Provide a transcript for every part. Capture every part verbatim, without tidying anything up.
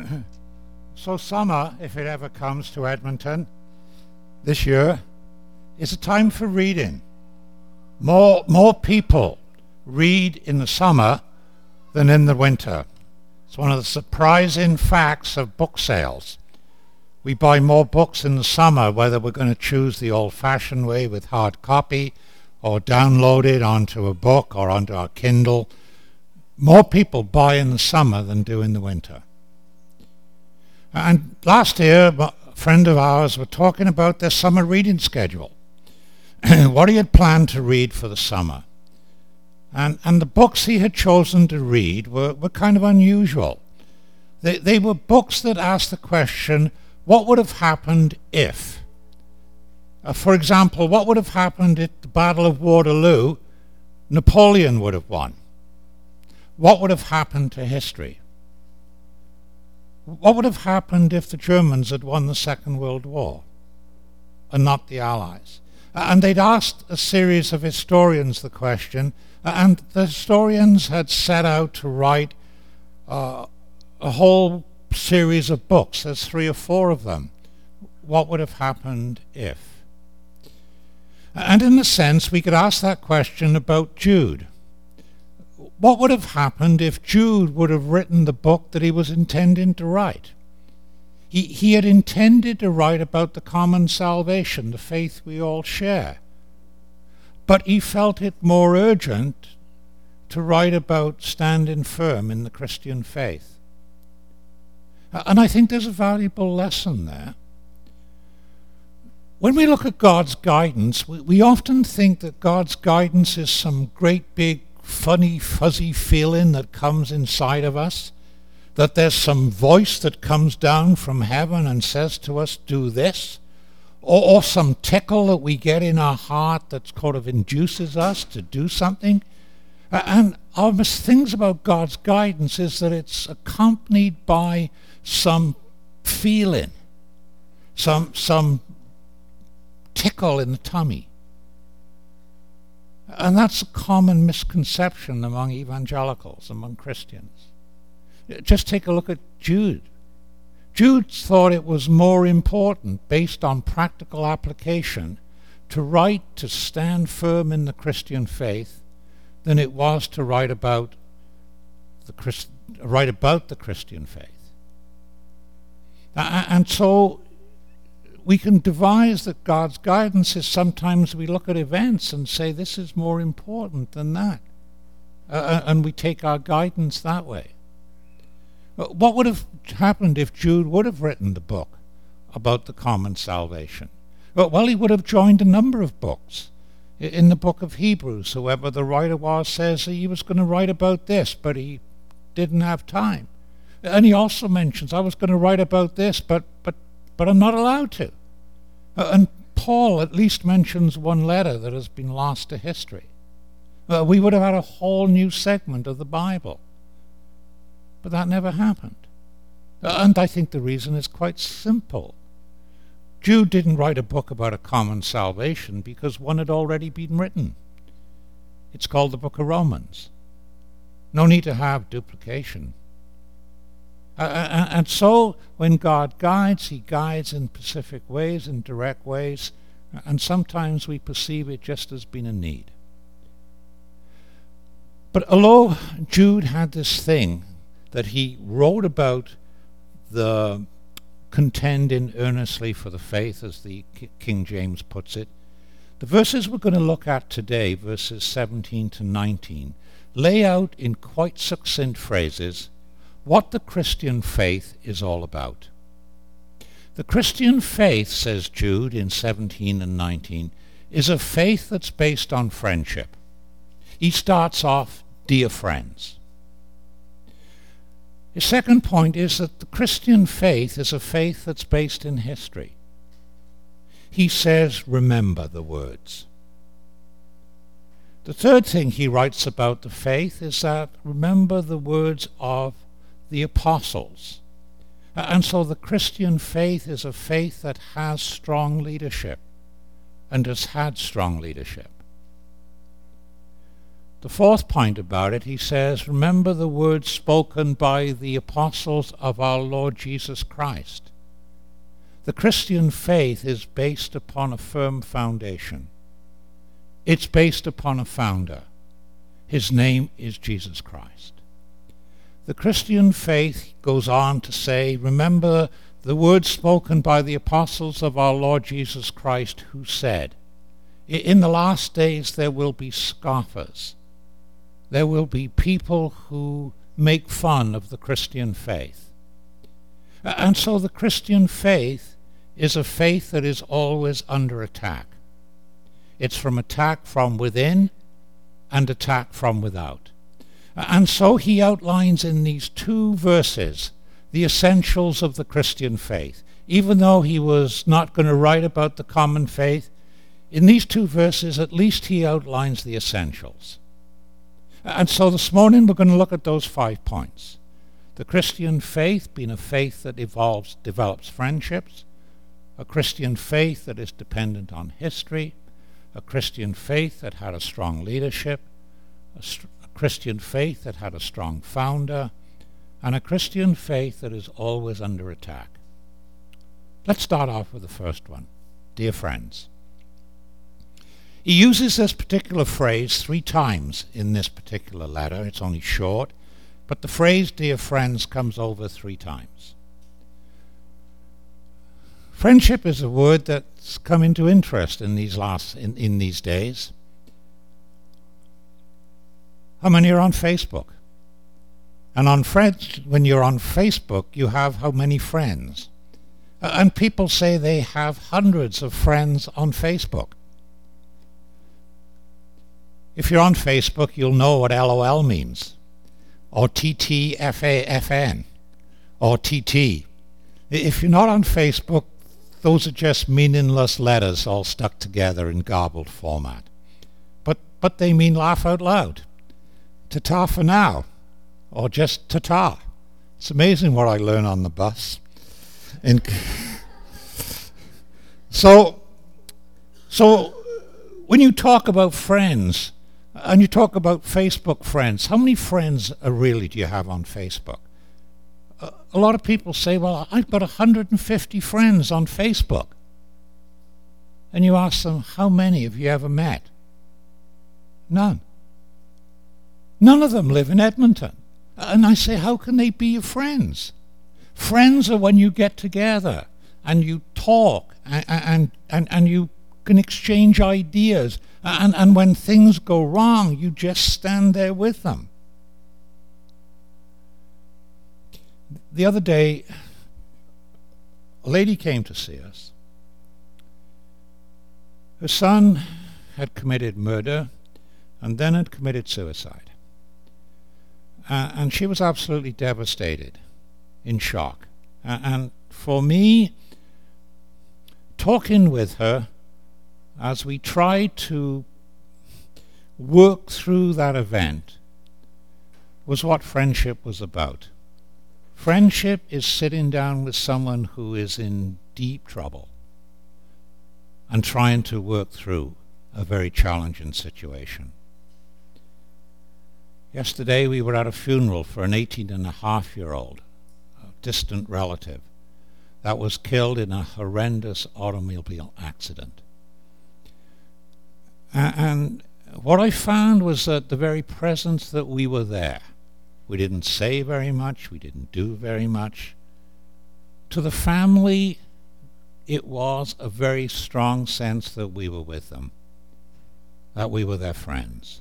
So summer, if it ever comes to Edmonton this year, is a time for reading. More, more people read in the summer than in the winter. It's one of the surprising facts of book sales. We buy more books in the summer, whether we're going to choose the old-fashioned way with hard copy or download it onto a book or onto our Kindle. More people buy in the summer than do in the winter. And last year, a friend of ours were talking about their summer reading schedule, what he had planned to read for the summer. And, and the books he had chosen to read were, were kind of unusual. They, they were books that asked the question, what would have happened if? Uh, for example, what would have happened at the Battle of Waterloo? Napoleon would have won. What would have happened to history? What would have happened if the Germans had won the Second World War and not the Allies? And they'd asked a series of historians the question, and the historians had set out to write uh, a whole series of books. There's three or four of them. What would have happened if? And in a sense, we could ask that question about Jude. What would have happened if Jude would have written the book that he was intending to write? He, he had intended to write about the common salvation, the faith we all share. But he felt it more urgent to write about standing firm in the Christian faith. And I think there's a valuable lesson there. When we look at God's guidance, we, we often think that God's guidance is some great big funny, fuzzy feeling that comes inside of us, that there's some voice that comes down from heaven and says to us, do this, or, or some tickle that we get in our heart that sort of induces us to do something. Uh, and our mis- things about God's guidance is that it's accompanied by some feeling, some, some tickle in the tummy. And that's a common misconception among evangelicals, among Christians. Just take a look at Jude. Jude thought it was more important, based on practical application, to write to stand firm in the Christian faith than it was to write about the Christ- write about the Christian faith. And so we can devise that God's guidance is sometimes we look at events and say this is more important than that. Uh, and we take our guidance that way. What would have happened if Jude would have written the book about the common salvation? Well, he would have joined a number of books. In the book of Hebrews, whoever the writer was says he was going to write about this, but he didn't have time. And he also mentions, I was going to write about this, but but but I'm not allowed to. Uh, and Paul at least mentions one letter that has been lost to history. Uh, we would have had a whole new segment of the Bible. But that never happened. Uh, and I think the reason is quite simple. Jude didn't write a book about a common salvation because one had already been written. It's called the Book of Romans. No need to have duplication. Uh, and so when God guides, he guides in specific ways, in direct ways, and sometimes we perceive it just as being a need. But although Jude had this thing that he wrote about the contending earnestly for the faith, as the King James puts it, the verses we're going to look at today, verses seventeen to nineteen, lay out in quite succinct phrases what the Christian faith is all about. The Christian faith, says Jude in seventeen and nineteen, is a faith that's based on friendship. He starts off, dear friends. His second point is that the Christian faith is a faith that's based in history. He says, remember the words. The third thing he writes about the faith is that remember the words of the apostles. And so the Christian faith is a faith that has strong leadership and has had strong leadership. The fourth point about it, he says, remember the words spoken by the apostles of our Lord Jesus Christ. The Christian faith is based upon a firm foundation. It's based upon a founder. His name is Jesus Christ. The Christian faith goes on to say, remember the words spoken by the apostles of our Lord Jesus Christ, who said, in the last days there will be scoffers. There will be people who make fun of the Christian faith. And so the Christian faith is a faith that is always under attack. It's from attack from within and attack from without. And so he outlines in these two verses the essentials of the Christian faith. Even though he was not going to write about the common faith, in these two verses at least he outlines the essentials. And so this morning we're going to look at those five points. The Christian faith being a faith that evolves, develops friendships, a Christian faith that is dependent on history, a Christian faith that had a strong leadership, a, st- a Christian faith that had a strong founder, and a Christian faith that is always under attack. Let's start off with the first one. Dear friends. He uses this particular phrase three times in this particular letter. It's only short, but the phrase dear friends comes over three times. Friendship is a word that's come into interest in these last in, in these days. How many are on Facebook? And on friends, when you're on Facebook, you have how many friends? Uh, and people say they have hundreds of friends on Facebook. If you're on Facebook, you'll know what LOL means, or T T F A F N, or T T. If you're not on Facebook, those are just meaningless letters all stuck together in garbled format. But but they mean laugh out loud. Ta-ta for now, or just ta-ta. It's amazing what I learn on the bus. And so, so when you talk about friends, and you talk about Facebook friends, how many friends uh, really do you have on Facebook? Uh, a lot of people say, well, I've got one hundred fifty friends on Facebook. And you ask them, how many have you ever met? None. None of them live in Edmonton. And I say, how can they be your friends? Friends are when you get together and you talk and, and, and, and you can exchange ideas. And, and when things go wrong, you just stand there with them. The other day, a lady came to see us. Her son had committed murder and then had committed suicide. Uh, and she was absolutely devastated, in shock. Uh, and for me, talking with her, as we tried to work through that event, was what friendship was about. Friendship is sitting down with someone who is in deep trouble and trying to work through a very challenging situation. Yesterday we were at a funeral for an eighteen and a half year old, a distant relative, that was killed in a horrendous automobile accident. And what I found was that the very presence that we were there, we didn't say very much, we didn't do very much. To the family, it was a very strong sense that we were with them, that we were their friends.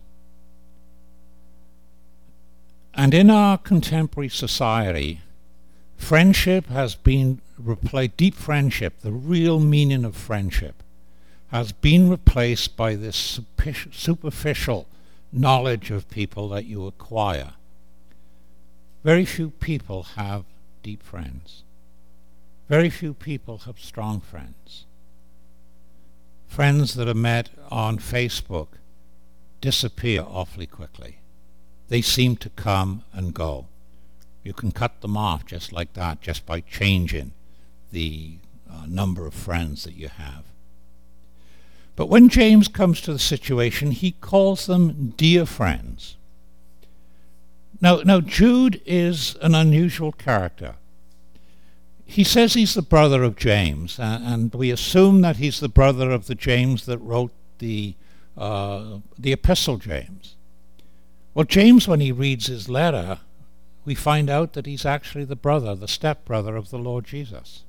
And in our contemporary society, friendship has been replaced, deep friendship, the real meaning of friendship, has been replaced by this superficial knowledge of people that you acquire. Very few people have deep friends. Very few people have strong friends. Friends that are met on Facebook disappear awfully quickly. They seem to come and go. You can cut them off just like that, just by changing the uh, number of friends that you have. But when James comes to the situation, he calls them dear friends. Now, now Jude is an unusual character. He says he's the brother of James, uh, and we assume that he's the brother of the James that wrote the uh, the Epistle James. Well, James, when he reads his letter, we find out that he's actually the brother, the stepbrother of the Lord Jesus.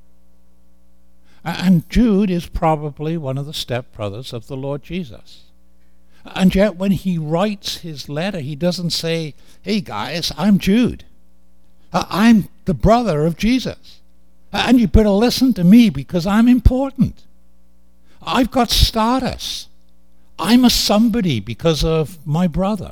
And Jude is probably one of the stepbrothers of the Lord Jesus. And yet when he writes his letter, he doesn't say, hey guys, I'm Jude. I'm the brother of Jesus. And you better listen to me because I'm important. I've got status. I'm a somebody because of my brother.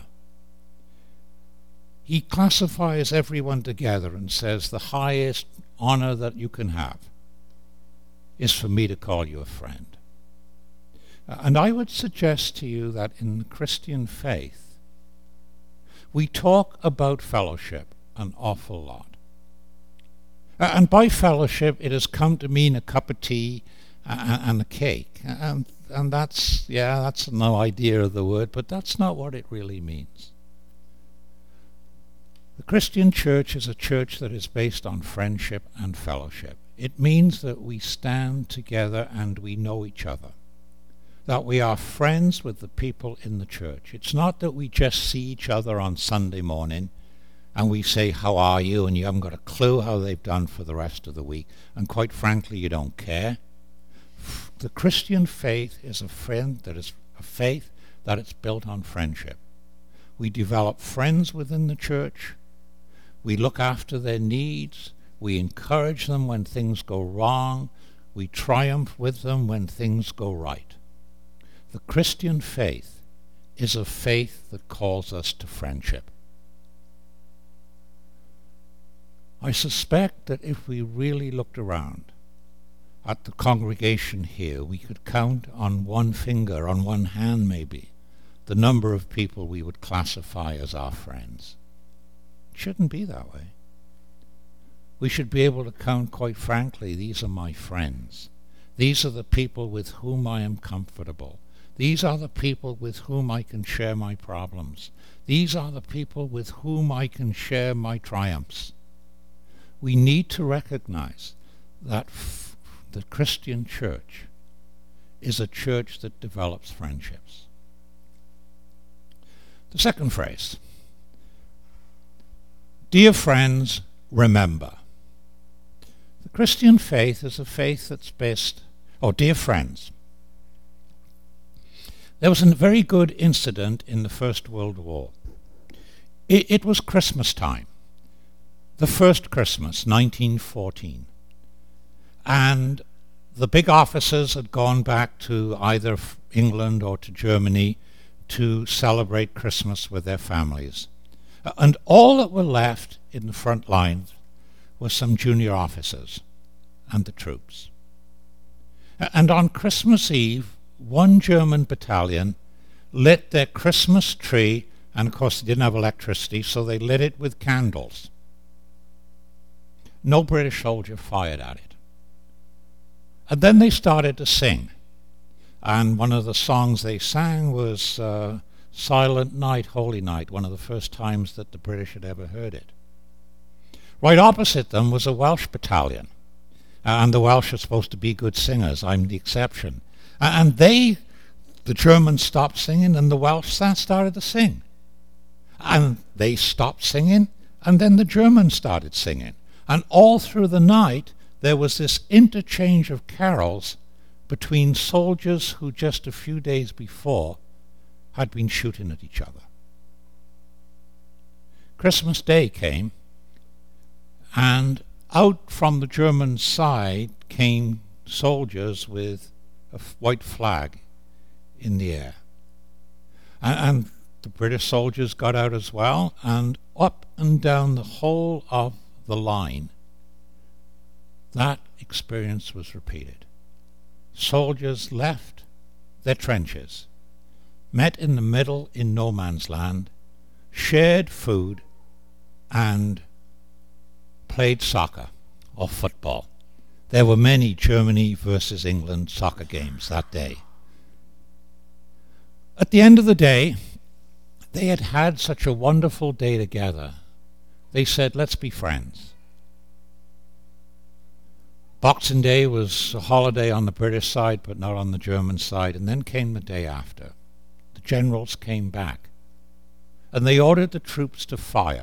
He classifies everyone together and says the highest honor that you can have is for me to call you a friend. And I would suggest to you that in the Christian faith, we talk about fellowship an awful lot. And by fellowship, it has come to mean a cup of tea and a cake. And, and that's, yeah, that's no idea of the word, but that's not what it really means. The Christian church is a church that is based on friendship and fellowship. It means that we stand together and we know each other, that we are friends with the people in the church. It's not that we just see each other on Sunday morning and we say, how are you? And you haven't got a clue how they've done for the rest of the week. And quite frankly, you don't care. The Christian faith is a friend that is a faith that is built on friendship. We develop friends within the church. We look after their needs. We encourage them when things go wrong. We triumph with them when things go right. The Christian faith is a faith that calls us to friendship. I suspect that if we really looked around at the congregation here, we could count on one finger, on one hand maybe, the number of people we would classify as our friends. It shouldn't be that way. We should be able to count, quite frankly, these are my friends. These are the people with whom I am comfortable. These are the people with whom I can share my problems. These are the people with whom I can share my triumphs. We need to recognize that f- the Christian church is a church that develops friendships. The second phrase, dear friends, remember. The Christian faith is a faith that's based, oh, dear friends. There was a very good incident in the First World War. It, it was Christmas time. The first Christmas, nineteen fourteen. And the big officers had gone back to either England or to Germany to celebrate Christmas with their families. And all that were left in the front lines were some junior officers and the troops. And on Christmas Eve, one German battalion lit their Christmas tree, and of course they didn't have electricity, so they lit it with candles. No British soldier fired at it. And then they started to sing. And one of the songs they sang was uh, Silent Night, Holy Night, one of the first times that the British had ever heard it. Right opposite them was a Welsh battalion. And the Welsh are supposed to be good singers. I'm the exception. And they, the Germans stopped singing and the Welsh started to sing. And they stopped singing and then the Germans started singing. And all through the night, there was this interchange of carols between soldiers who just a few days before had been shooting at each other. Christmas Day came, and out from the German side came soldiers with a white flag in the air. And, and the British soldiers got out as well, and up and down the whole of the line, that experience was repeated. Soldiers left their trenches, met in the middle in no man's land, shared food, and played soccer or football. There were many Germany versus England soccer games that day. At the end of the day, they had had such a wonderful day together. They said, let's be friends. Boxing Day was a holiday on the British side, but not on the German side. And then came the day after. The generals came back, and they ordered the troops to fire.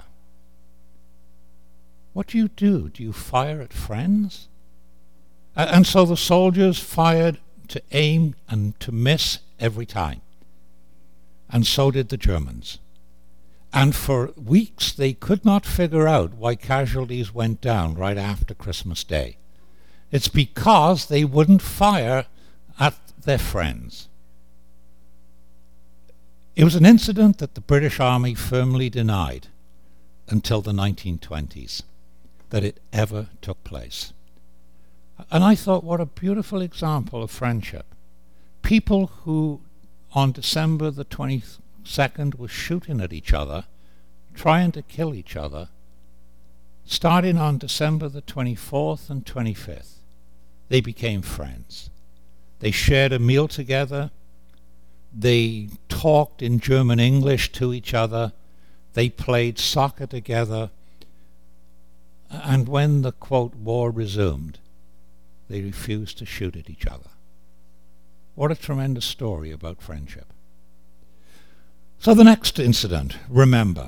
What do you do? Do you fire at friends? And so the soldiers fired to aim and to miss every time. And so did the Germans. And for weeks they could not figure out why casualties went down right after Christmas Day. It's because they wouldn't fire at their friends. It was an incident that the British Army firmly denied until the nineteen twenties, that it ever took place. And I thought, what a beautiful example of friendship. People who on December the twenty-second were shooting at each other, trying to kill each other, starting on December the twenty-fourth and twenty-fifth, they became friends. They shared a meal together. They talked in German English to each other. They played soccer together. And when the, quote, war resumed, they refused to shoot at each other. What a tremendous story about friendship. So the next incident, remember.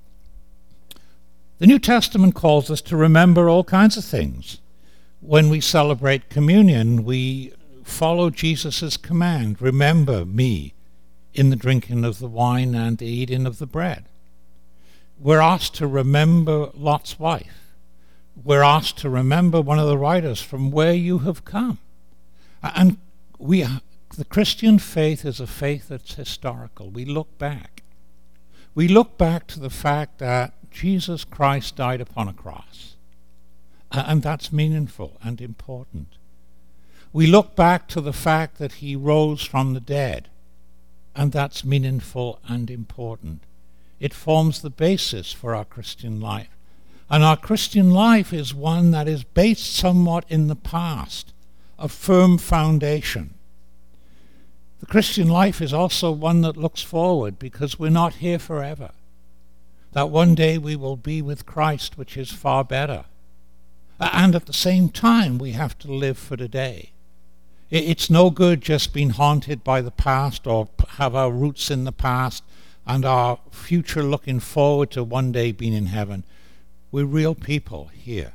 The New Testament calls us to remember all kinds of things. When we celebrate communion, we follow Jesus' command, remember me, in the drinking of the wine and the eating of the bread. We're asked to remember Lot's wife. We're asked to remember one of the writers, from where you have come. And we, the Christian faith is a faith that's historical. We look back. We look back to the fact that Jesus Christ died upon a cross. And that's meaningful and important. We look back to the fact that he rose from the dead. And that's meaningful and important. It forms the basis for our Christian life. And our Christian life is one that is based somewhat in the past, a firm foundation. The Christian life is also one that looks forward, because we're not here forever. That one day we will be with Christ, which is far better. And at the same time, we have to live for today. It's no good just being haunted by the past or have our roots in the past and our future looking forward to one day being in heaven. We're real people here.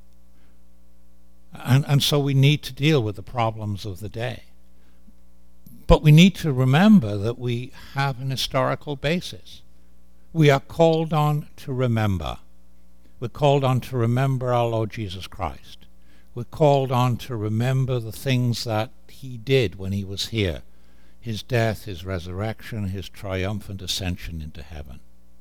And, and so we need to deal with the problems of the day. But we need to remember that we have an historical basis. We are called on to remember. We're called on to remember our Lord Jesus Christ. We're called on to remember the things that he did when he was here. His death, his resurrection, his triumphant ascension into heaven.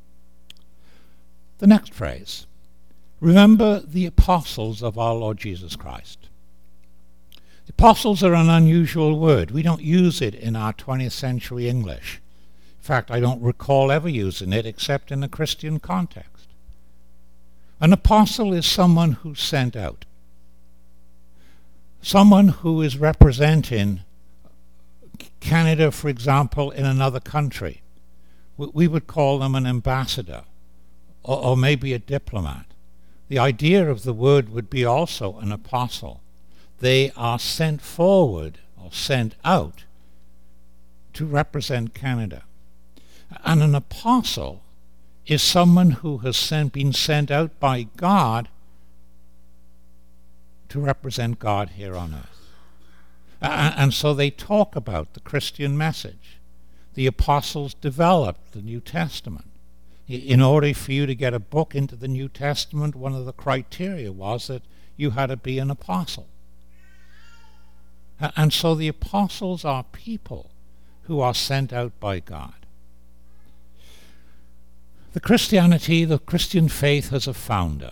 The next phrase. Remember the apostles of our Lord Jesus Christ. The apostles are an unusual word. We don't use it in our twentieth century English. In fact, I don't recall ever using it except in a Christian context. An apostle is someone who's sent out. Someone who is representing Canada, for example, in another country. We would call them an ambassador, or, or maybe a diplomat. The idea of the word would be also an apostle. They are sent forward or sent out to represent Canada. And an apostle is someone who has sent, been sent out by God to represent God here on earth. And, and so they talk about the Christian message. The apostles developed the New Testament. In order for you to get a book into the New Testament, one of the criteria was that you had to be an apostle. And so the apostles are people who are sent out by God. The Christianity, the Christian faith has a founder.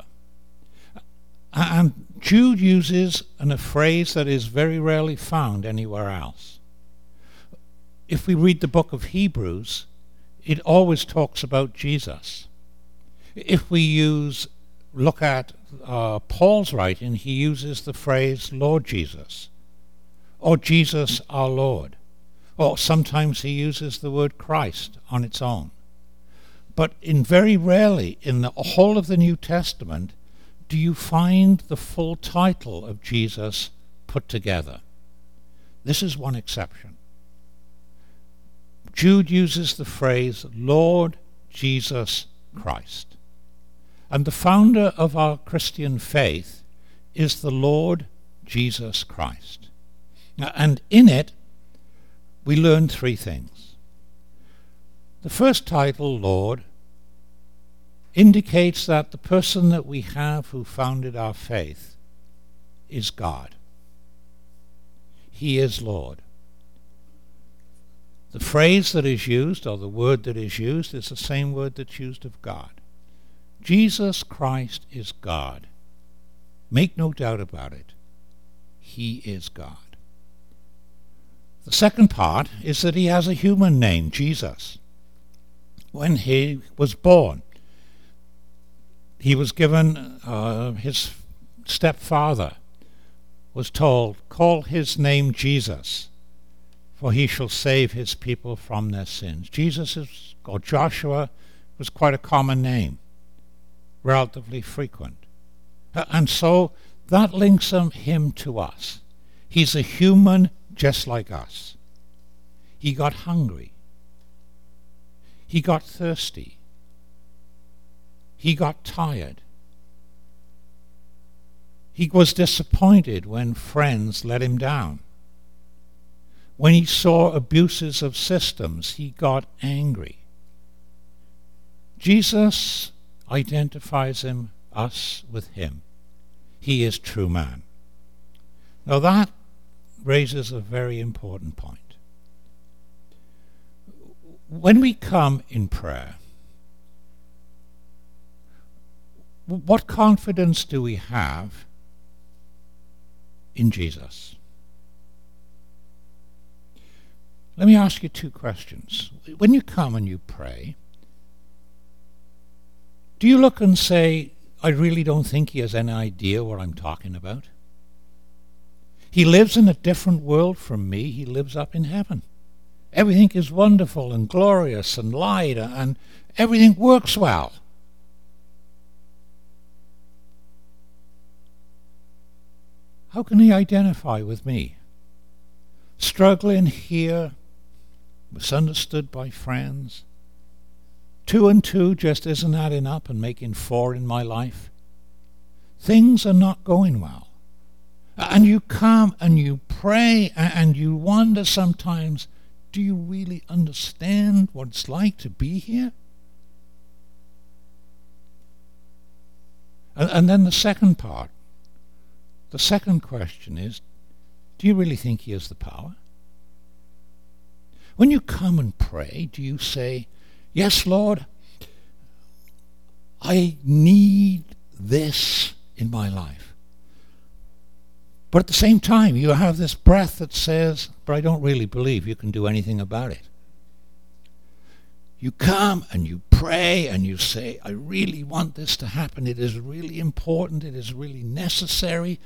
And Jude uses an, a phrase that is very rarely found anywhere else. If we read the book of Hebrews, it always talks about Jesus. If we use, look at uh, Paul's writing, he uses the phrase Lord Jesus, or Jesus our Lord, Or sometimes he uses the word Christ on its own. But in very rarely in the whole of the New Testament do you find the full title of Jesus put together. This is one exception. Jude uses the phrase Lord Jesus Christ. And the founder of our Christian faith is the Lord Jesus Christ. And in it, we learn three things. The first title, Lord, indicates that the person that we have who founded our faith is God. He is Lord. The phrase that is used, or the word that is used, is the same word that's used of God. Jesus Christ is God. Make no doubt about it. He is God. The second part is that he has a human name, Jesus. When he was born, he was given, uh, his stepfather was told, call his name Jesus, for he shall save his people from their sins. Jesus is, or Joshua, was quite a common name, relatively frequent. And so that links him to us. He's a human just like us. He got hungry. He got thirsty. He got tired. He was disappointed when friends let him down. When he saw abuses of systems, he got angry. Jesus identifies him, us with him. He is true man. Now that raises a very important point. When we come in prayer, what confidence do we have in Jesus? Let me ask you two questions. When you come and you pray, do you look and say, I really don't think he has any idea what I'm talking about? He lives in a different world from me. He lives up in heaven. Everything is wonderful and glorious and light, and everything works well. How can he identify with me? Struggling here, misunderstood by friends. Two and two just isn't adding up and making four in my life. Things are not going well. And you come and you pray and you wonder sometimes, do you really understand what it's like to be here? And, and then the second part, the second question is, do you really think he has the power? When you come and pray, do you say, yes, Lord, I need this in my life. But at the same time, you have this breath that says, but I don't really believe you can do anything about it. You come and you pray and you say, I really want this to happen. It is really important. It is really necessary.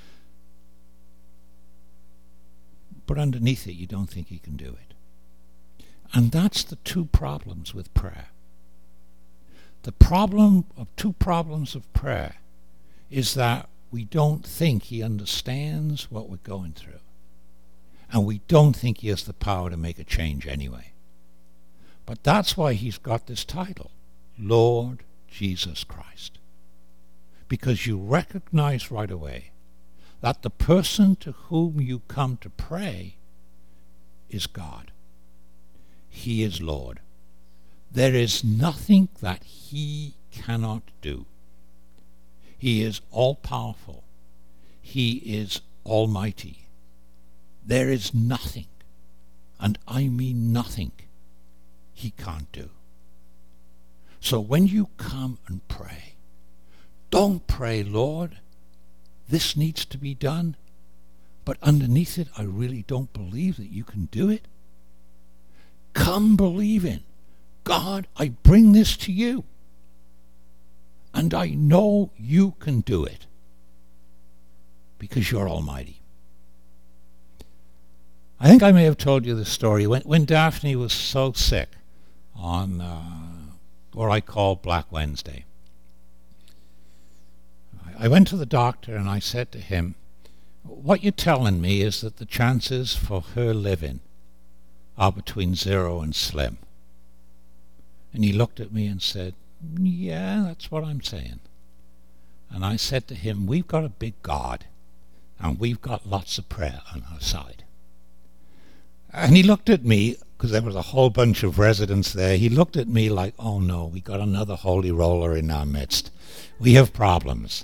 But underneath it, you don't think you can do it. And that's the two problems with prayer. The problem of two problems of prayer is that we don't think he understands what we're going through. And we don't think he has the power to make a change anyway. But that's why he's got this title, Lord Jesus Christ. Because you recognize right away that the person to whom you come to pray is God. He is Lord. There is nothing that he cannot do. He is all-powerful. He is almighty. There is nothing, and I mean nothing, he can't do. So when you come and pray, don't pray, Lord, this needs to be done, but underneath it, I really don't believe that you can do it. Come believing, God, I bring this to you, and I know you can do it because you're almighty. I think I may have told you this story. When, when Daphne was so sick on uh, what I call Black Wednesday, I went to the doctor and I said to him, what you're telling me is that the chances for her living are between zero and slim. And he looked at me and said, yeah, that's what I'm saying. And I said to him, we've got a big God, and we've got lots of prayer on our side. And he looked at me, because there was a whole bunch of residents there, he looked at me like, oh no, we got another holy roller in our midst. We have problems.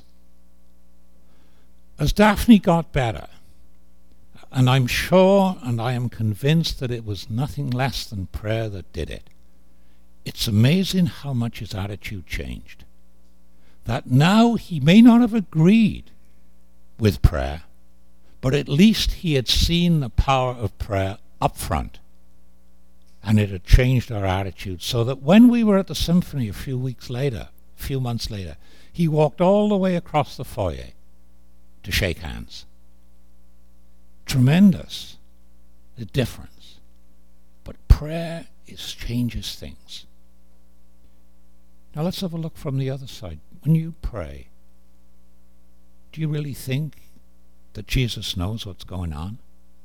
As Daphne got better, and I'm sure and I am convinced that it was nothing less than prayer that did it, it's amazing how much his attitude changed. That now he may not have agreed with prayer, but at least he had seen the power of prayer up front, and it had changed our attitude, so that when we were at the symphony a few weeks later, a few months later, he walked all the way across the foyer to shake hands. Tremendous, the difference. But prayer is changes things. Now let's have a look from the other side. When you pray, do you really think that Jesus knows what's going on?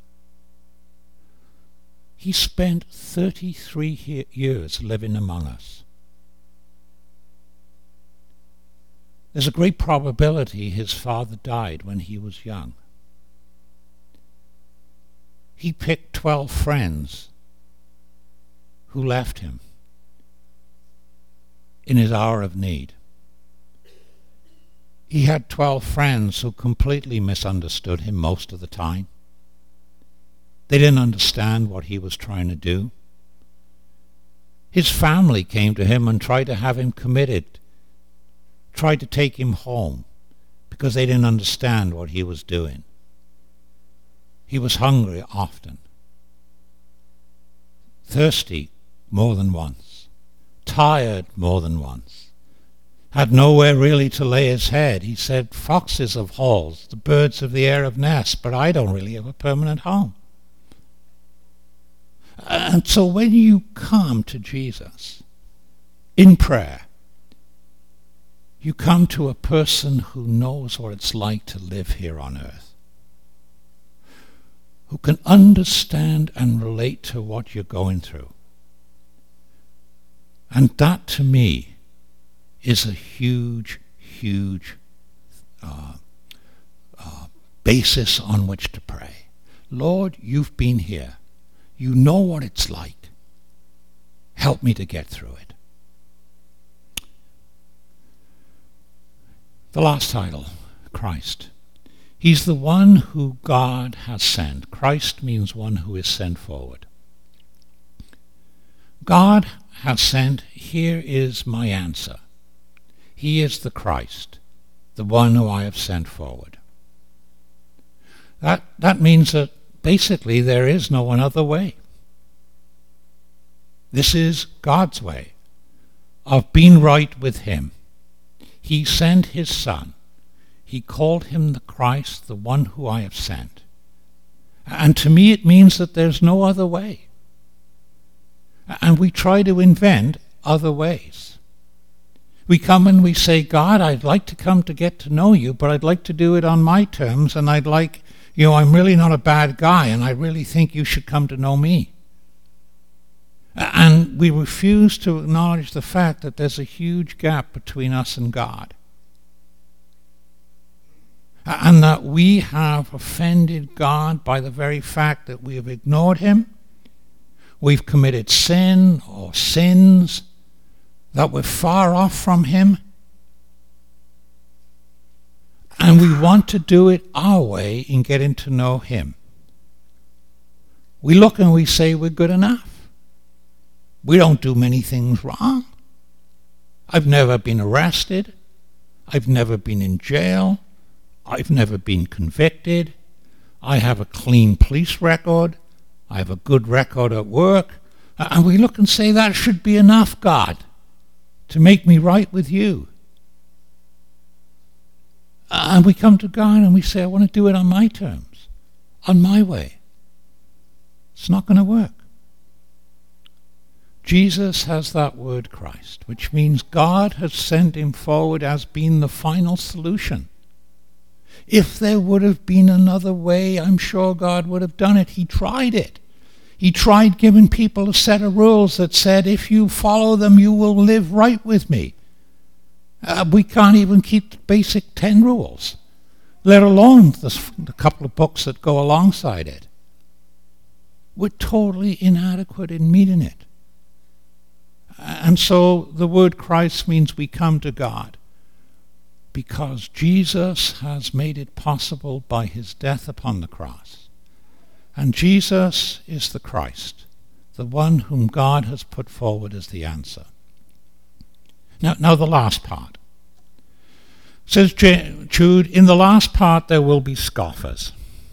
He spent thirty-three he- years living among us. There's a great probability his father died when he was young. He picked twelve friends who left him in his hour of need. He had twelve friends who completely misunderstood him most of the time. They didn't understand what he was trying to do. His family came to him and tried to have him committed, tried to take him home, because they didn't understand what he was doing. He was hungry often, thirsty more than once, tired more than once, had nowhere really to lay his head. He said, foxes have halls, the birds of the air have nests, but I don't really have a permanent home. And so when you come to Jesus in prayer, you come to a person who knows what it's like to live here on earth, who can understand and relate to what you're going through. And that, to me, is a huge, huge uh, uh, basis on which to pray. Lord, you've been here. You know what it's like. Help me to get through it. The last title, Christ. He's the one who God has sent. Christ means one who is sent forward. God has sent, here is my answer. He is the Christ, the one who I have sent forward. That, that means that basically there is no one other way. This is God's way of being right with him. He sent his Son. He called him the Christ, the one who I have sent. And to me it means that there's no other way. And we try to invent other ways. We come and we say, God, I'd like to come to get to know you, but I'd like to do it on my terms, and I'd like, you know, I'm really not a bad guy, and I really think you should come to know me. And we refuse to acknowledge the fact that there's a huge gap between us and God. And that we have offended God by the very fact that we have ignored him. We've committed sin or sins, that we're far off from him. And we want to do it our way in getting to know him. We look and we say we're good enough. We don't do many things wrong. I've never been arrested. I've never been in jail. I've never been convicted. I have a clean police record. I have a good record at work. And we look and say, that should be enough, God, to make me right with you. And we come to God and we say, I want to do it on my terms, on my way. It's not going to work. Jesus has that word Christ, which means God has sent him forward as being the final solution. If there would have been another way, I'm sure God would have done it. He tried it. He tried giving people a set of rules that said, if you follow them, you will live right with me. Uh, we can't even keep the basic ten rules, let alone the, the couple of books that go alongside it. We're totally inadequate in meeting it. And so the word Christ means we come to God because Jesus has made it possible by his death upon the cross. And Jesus is the Christ, the one whom God has put forward as the answer. Now, now the last part. Says Jude, in the last part there will be scoffers.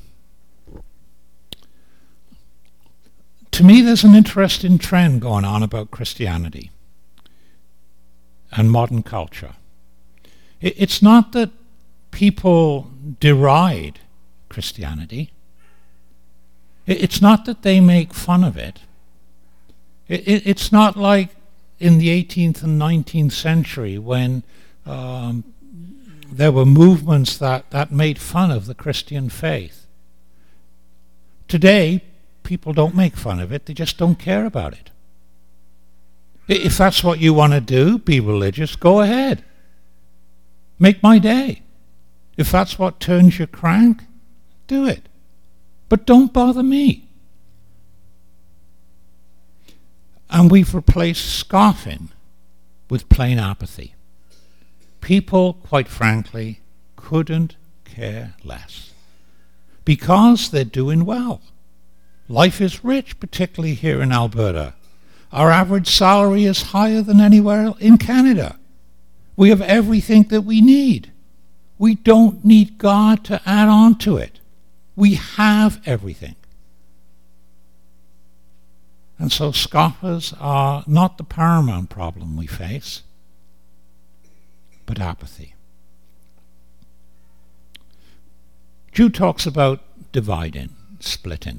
To me, there's an interesting trend going on about Christianity and modern culture. It's not that people deride Christianity. It's not that they make fun of it. It's not like in the eighteenth and nineteenth century when um, there were movements that, that made fun of the Christian faith. Today, people don't make fun of it, they just don't care about it. If that's what you want to do, be religious, go ahead. Make my day. If that's what turns your crank, do it. But don't bother me. And we've replaced scoffing with plain apathy. People, quite frankly, couldn't care less. Because they're doing well. Life is rich, particularly here in Alberta. Our average salary is higher than anywhere in Canada. We have everything that we need. We don't need God to add on to it. We have everything. And so scoffers are not the paramount problem we face, but apathy. Jude talks about dividing, splitting.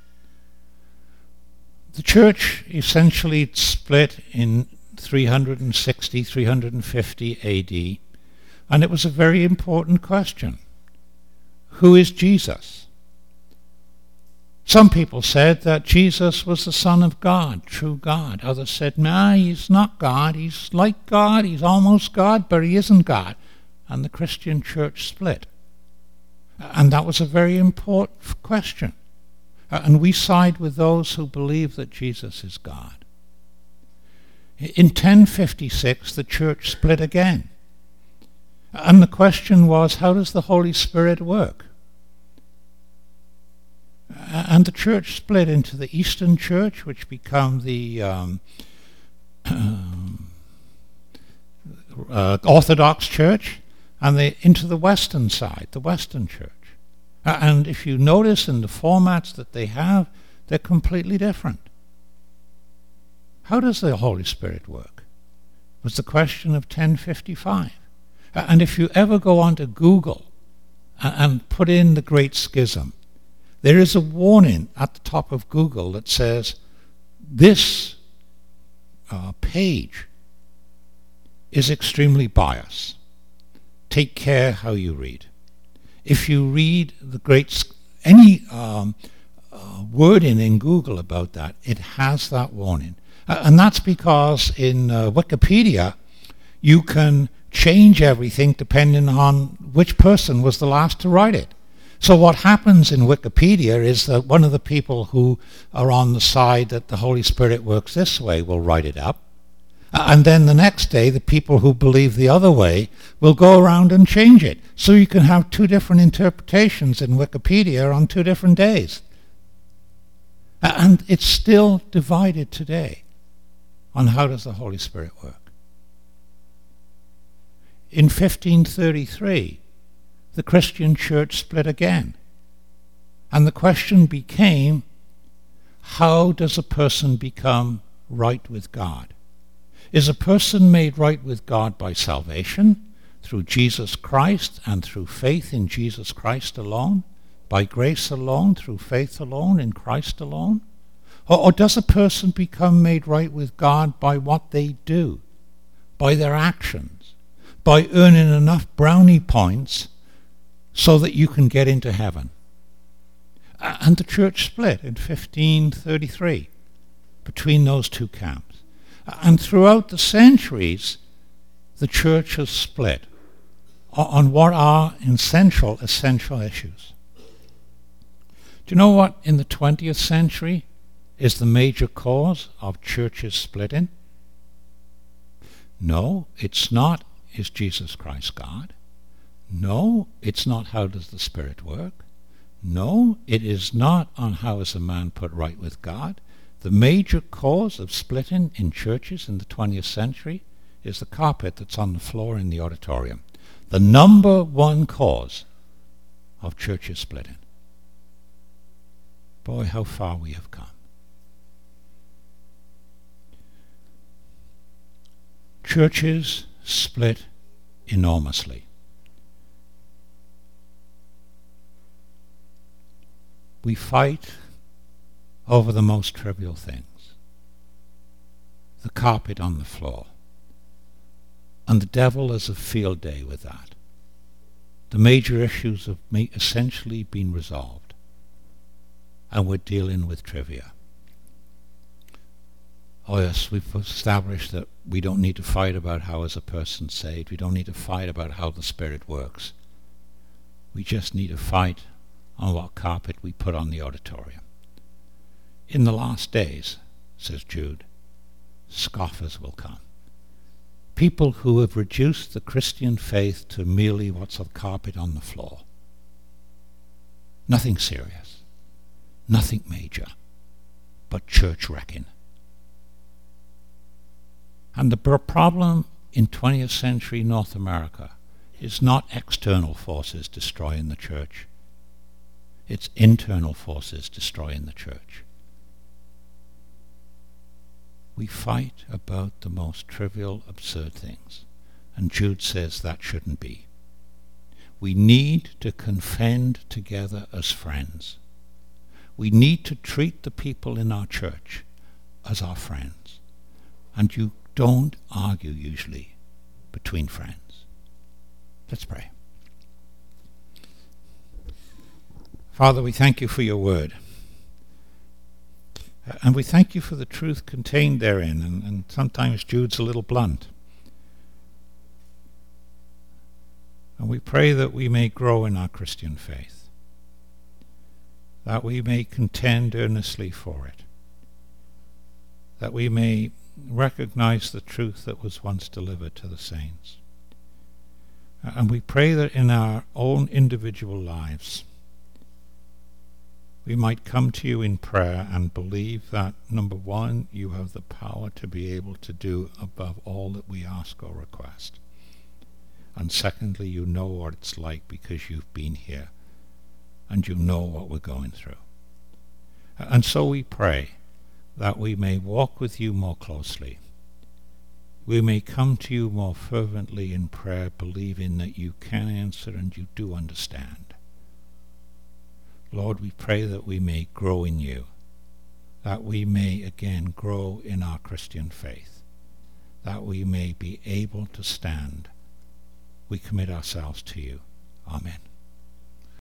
The church essentially split in three sixty, three fifty A D, and it was a very important question. Who is Jesus? Some people said that Jesus was the Son of God, true God. Others said, nah, he's not God. He's like God. He's almost God, but he isn't God. And the Christian church split. And that was a very important question. And we side with those who believe that Jesus is God. In ten fifty-six, the church split again. And the question was, how does the Holy Spirit work? And the church split into the Eastern Church, which became the um, uh, Orthodox Church, and the, into the Western side, the Western Church. And if you notice in the formats that they have, they're completely different. How does the Holy Spirit work? Was the question of ten fifty-five. And if you ever go onto Google and put in the Great Schism, there is a warning at the top of Google that says, this uh, page is extremely biased. Take care how you read. If you read the great, any um, uh, wording in Google about that, it has that warning. Uh, and that's because in uh, Wikipedia, you can change everything depending on which person was the last to write it. So what happens in Wikipedia is that one of the people who are on the side that the Holy Spirit works this way will write it up. And then the next day, the people who believe the other way will go around and change it. So you can have two different interpretations in Wikipedia on two different days. And it's still divided today on how does the Holy Spirit work. In fifteen thirty-three, the Christian church split again. And the question became, how does a person become right with God? Is a person made right with God by salvation, through Jesus Christ and through faith in Jesus Christ alone, by grace alone, through faith alone, in Christ alone? Or, or does a person become made right with God by what they do, by their actions, by earning enough brownie points so that you can get into heaven? And the church split in fifteen thirty-three between those two camps. And throughout the centuries, the church has split on what are essential, essential issues. Do you know what in the twentieth century is the major cause of churches splitting? No, it's not, is Jesus Christ God? No, it's not, how does the Spirit work? No, it is not on how is a man put right with God. The major cause of splitting in churches in the twentieth century is the carpet that's on the floor in the auditorium. The number one cause of churches splitting. Boy, how far we have come. Churches split enormously. We fight over the most trivial things. The carpet on the floor. And the devil has a field day with that. The major issues have ma- essentially been resolved. And we're dealing with trivia. Oh yes, we've established that we don't need to fight about how is a person saved. We don't need to fight about how the Spirit works. We just need to fight on what carpet we put on the auditorium. In the last days, says Jude, scoffers will come. People who have reduced the Christian faith to merely what's a carpet on the floor. Nothing serious. Nothing major. But church wrecking. And the br- problem in twentieth century North America is not external forces destroying the church. It's internal forces destroying the church. We fight about the most trivial, absurd things. And Jude says that shouldn't be. We need to contend together as friends. We need to treat the people in our church as our friends. And you don't argue usually between friends. Let's pray. Father, we thank you for your word. And we thank you for the truth contained therein. And, and sometimes Jude's a little blunt. And we pray that we may grow in our Christian faith. That we may contend earnestly for it. That we may recognize the truth that was once delivered to the saints. And we pray that in our own individual lives, we might come to you in prayer and believe that, number one, you have the power to be able to do above all that we ask or request. And secondly, you know what it's like because you've been here and you know what we're going through. And so we pray that we may walk with you more closely. We may come to you more fervently in prayer, believing that you can answer and you do understand. Lord, we pray that we may grow in you, that we may again grow in our Christian faith, that we may be able to stand. We commit ourselves to you. Amen.